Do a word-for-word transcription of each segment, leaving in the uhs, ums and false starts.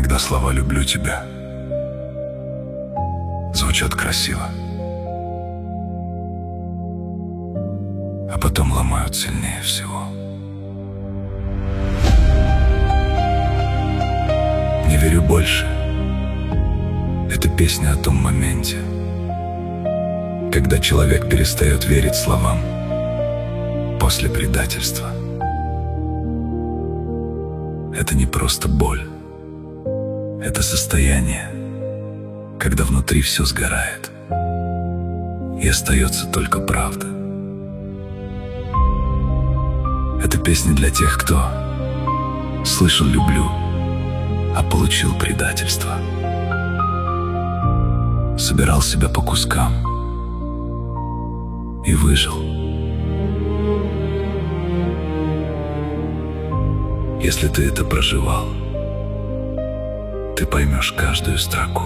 Иногда слова «люблю тебя» звучат красиво, а потом ломают сильнее всего. «Не верю больше» — это песня о том моменте, когда человек перестает верить словам после предательства. Это не просто боль, это состояние, когда внутри все сгорает, и остается только правда. Это песня для тех, кто слышал «люблю», а получил предательство. Собирал себя по кускам и выжил. Если ты это проживал, ты поймешь каждую строку.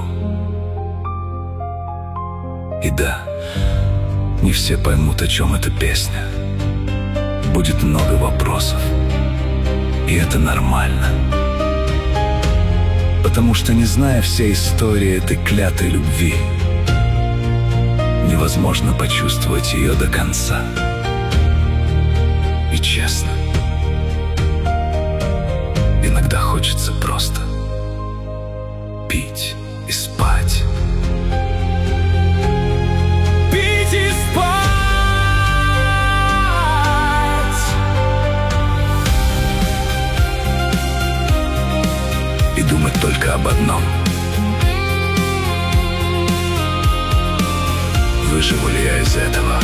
И да, не все поймут, о чем эта песня. Будет много вопросов, и это нормально. Потому что, не зная всей истории этой клятой любви, невозможно почувствовать ее до конца. И честно, иногда хочется просто пить и спать. Пить и спать. И думать только об одном: выживу ли я из этого?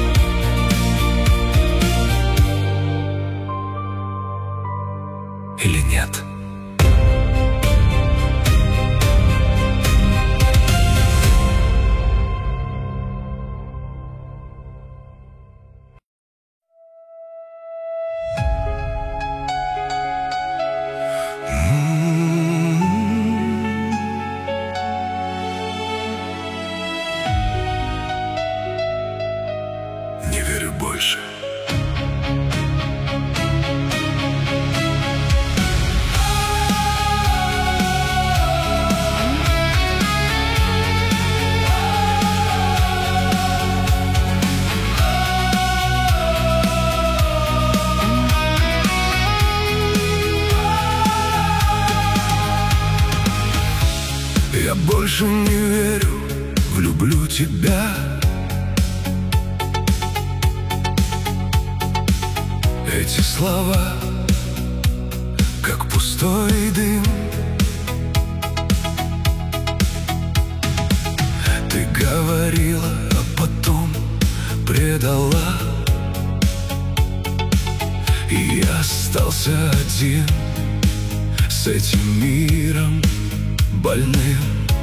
Или нет? Не верю больше. Я больше не верю в «люблю тебя». Эти слова, как пустой дым. Ты говорила, а потом предала, и я остался один с этим миром больным.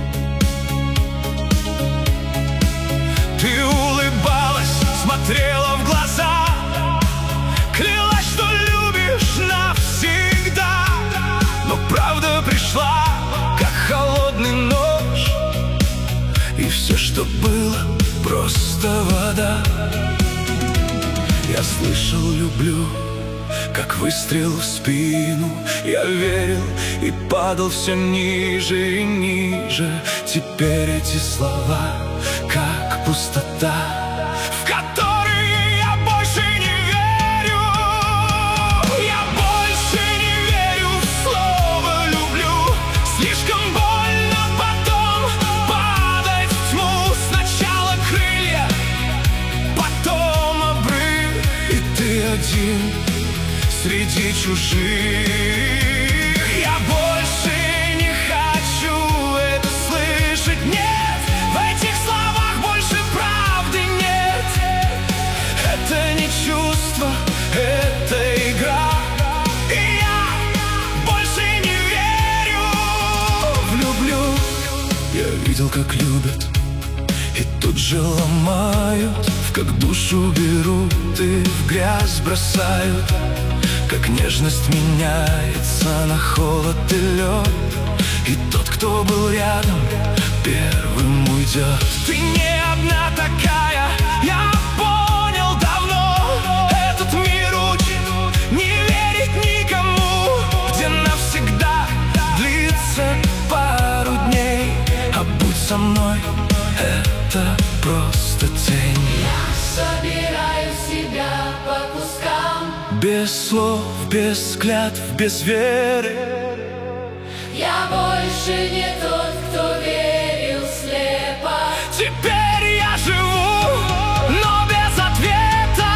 Ты улыбалась, смотрела в глаза, клялась, что любишь навсегда. Но правда пришла, как холодный нож, И все, что было, просто вода. Я слышал «люблю», как выстрел в спину. Я верил и падал все ниже и ниже. Теперь эти слова, как пустота, в которые я больше не верю. Я больше не верю в слово «люблю». Слишком больно потом падать в тьму. Сначала крылья, потом обрыв, и ты один среди чужих. я больше не хочу это слышать. Нет, в этих словах больше правды нет. Это не чувство, это игра. И я больше не верю в «люблю». Я видел, как любят, и тут же ломают, как душу берут и в грязь бросают. Как нежность меняется на холод и лед, и тот, кто был рядом, первым уйдет. Ты не одна такая, я понял давно. Этот мир учит не верить никому, где навсегда длится мной, это просто тень. Я собираю себя по кускам, без слов, без клятв, без веры. я больше не тот, кто верил слепо. Теперь я живу, но без ответа.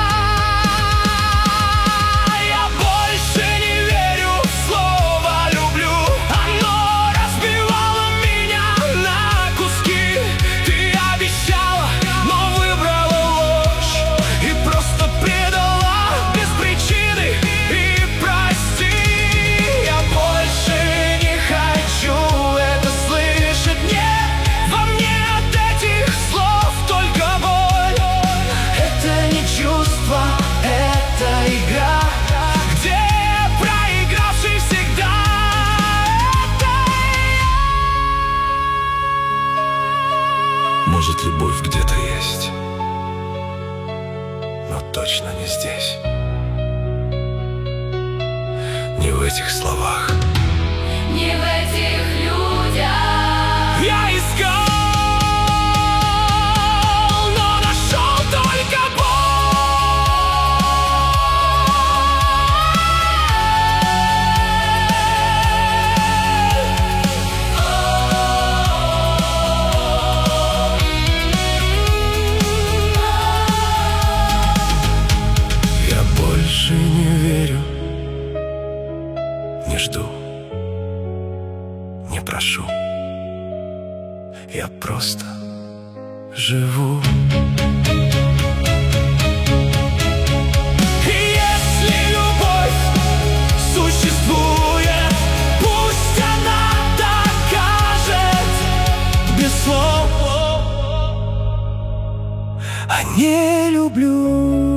Я больше не верю в слово «люблю». Оно разбивало меня на куски. Ты обещала, но выбрала ложь и просто предала без причины. И прости, я больше не хочу это слышать. Нет, во мне от этих слов только боль. Это не чувство, это игра, где проигравший всегда. Может, любовь где-то есть, но точно не здесь. Не в этих словах. Не в этих людях. Я искал, но нашел только Я больше не верю, не жду, не прошу. Я просто живу. Если любовь существует, пусть она докажет без слов. А не люблю.